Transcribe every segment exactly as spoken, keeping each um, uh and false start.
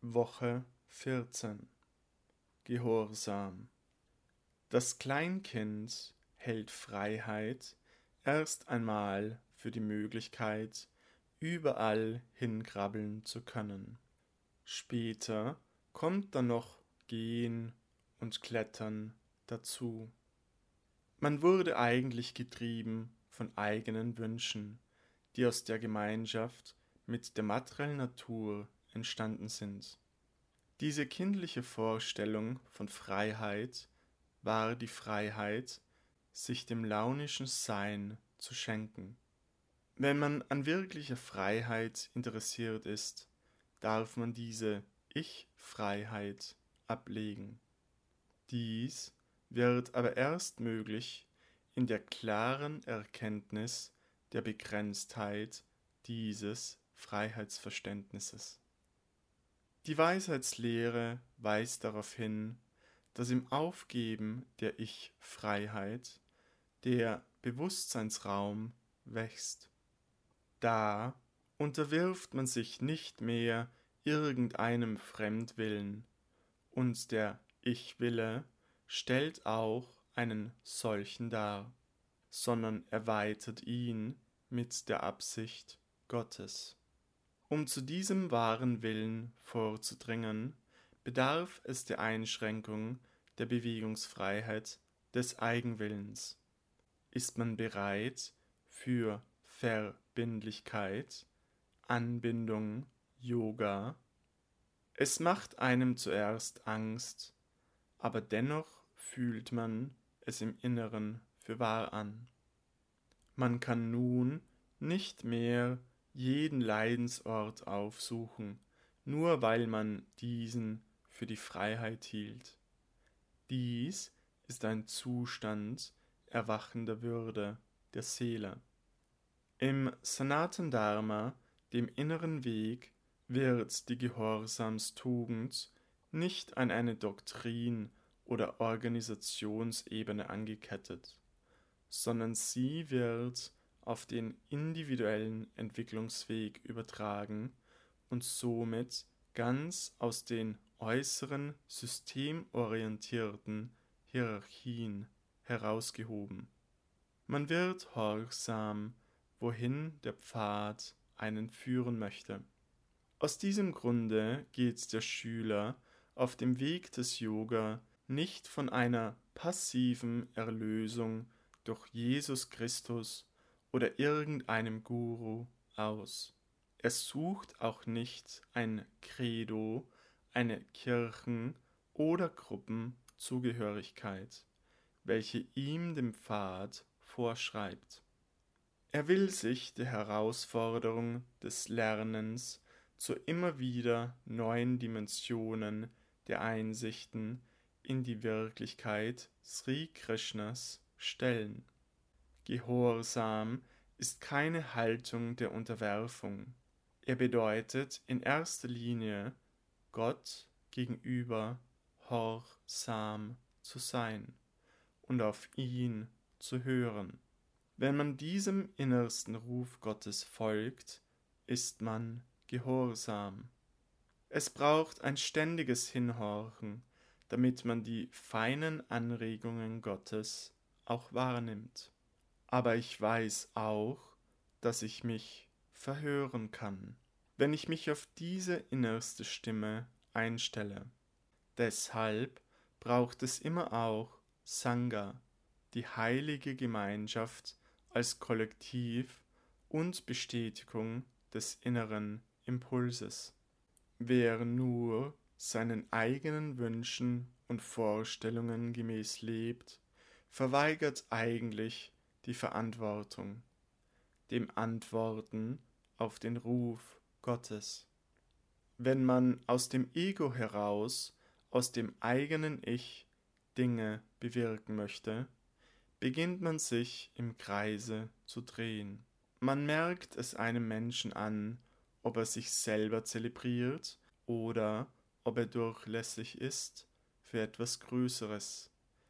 Woche vierzehn. Gehorsam. Das Kleinkind hält Freiheit erst einmal für die Möglichkeit, überall hinkrabbeln zu können. Später kommt dann noch Gehen und Klettern dazu. Man wurde eigentlich getrieben von eigenen Wünschen, die aus der Gemeinschaft mit der materiellen Natur entstanden sind. Diese kindliche Vorstellung von Freiheit war die Freiheit, sich dem launischen Sein zu schenken. Wenn man an wirklicher Freiheit interessiert ist, darf man diese Ich-Freiheit ablegen. Dies wird aber erst möglich in der klaren Erkenntnis der Begrenztheit dieses Freiheitsverständnisses. Die Weisheitslehre weist darauf hin, dass im Aufgeben der Ich-Freiheit der Bewusstseinsraum wächst. Da unterwirft man sich nicht mehr irgendeinem Fremdwillen, und der Ich-Wille stellt auch einen solchen dar, sondern erweitert ihn mit der Absicht Gottes. Um zu diesem wahren Willen vorzudringen, bedarf es der Einschränkung der Bewegungsfreiheit des Eigenwillens. Ist man bereit für Verbindlichkeit, Anbindung, Yoga? Es macht einem zuerst Angst, aber dennoch fühlt man es im Inneren für wahr an. Man kann nun nicht mehr jeden Leidensort aufsuchen, nur weil man diesen für die Freiheit hielt. Dies ist ein Zustand erwachender Würde der Seele. Im Sanatana Dharma, dem inneren Weg, wird die Gehorsamstugend nicht an eine Doktrin oder Organisationsebene angekettet, sondern sie wird auf den individuellen Entwicklungsweg übertragen und somit ganz aus den äußeren systemorientierten Hierarchien herausgehoben. Man wird gehorsam, wohin der Pfad einen führen möchte. Aus diesem Grunde geht der Schüler auf dem Weg des Yoga nicht von einer passiven Erlösung durch Jesus Christus oder irgendeinem Guru aus. Er sucht auch nicht ein Credo, eine Kirchen- oder Gruppenzugehörigkeit, welche ihm den Pfad vorschreibt. Er will sich der Herausforderung des Lernens zu immer wieder neuen Dimensionen der Einsichten in die Wirklichkeit Sri Krishnas stellen. Gehorsam ist keine Haltung der Unterwerfung. Er bedeutet in erster Linie, Gott gegenüber gehorsam zu sein und auf ihn zu hören. Wenn man diesem innersten Ruf Gottes folgt, ist man gehorsam. Es braucht ein ständiges Hinhorchen, damit man die feinen Anregungen Gottes auch wahrnimmt. Aber ich weiß auch, dass ich mich verhören kann, wenn ich mich auf diese innerste Stimme einstelle. Deshalb braucht es immer auch Sangha, die heilige Gemeinschaft als Kollektiv und Bestätigung des inneren Impulses. Wer nur seinen eigenen Wünschen und Vorstellungen gemäß lebt, verweigert eigentlich die Verantwortung, dem Antworten auf den Ruf Gottes. Wenn man aus dem Ego heraus, aus dem eigenen Ich, Dinge bewirken möchte, beginnt man sich im Kreise zu drehen. Man merkt es einem Menschen an, ob er sich selber zelebriert oder ob er durchlässig ist für etwas Größeres,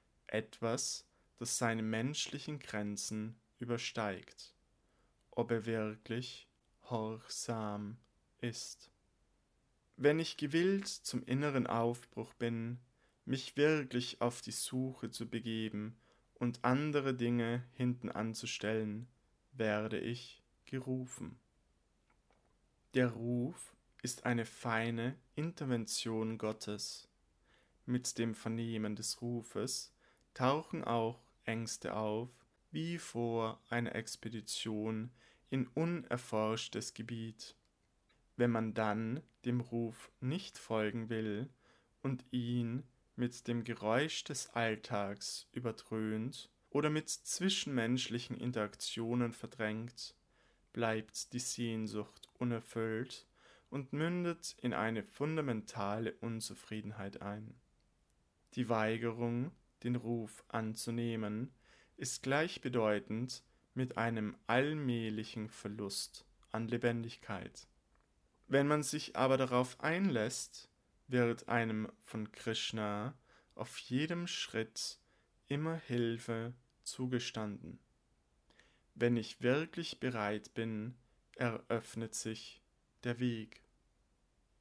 etwas, das seine menschlichen Grenzen übersteigt, ob er wirklich gehorsam ist. Wenn ich gewillt zum inneren Aufbruch bin, mich wirklich auf die Suche zu begeben und andere Dinge hinten anzustellen, werde ich gerufen. Der Ruf ist eine feine Intervention Gottes. Mit dem Vernehmen des Rufes tauchen auch Ängste auf, wie vor einer Expedition in unerforschtes Gebiet. Wenn man dann dem Ruf nicht folgen will und ihn mit dem Geräusch des Alltags überdröhnt oder mit zwischenmenschlichen Interaktionen verdrängt, bleibt die Sehnsucht unerfüllt und mündet in eine fundamentale Unzufriedenheit ein. Die Weigerung, den Ruf anzunehmen, ist gleichbedeutend mit einem allmählichen Verlust an Lebendigkeit. Wenn man sich aber darauf einlässt, wird einem von Krishna auf jedem Schritt immer Hilfe zugestanden. Wenn ich wirklich bereit bin, eröffnet sich der Weg.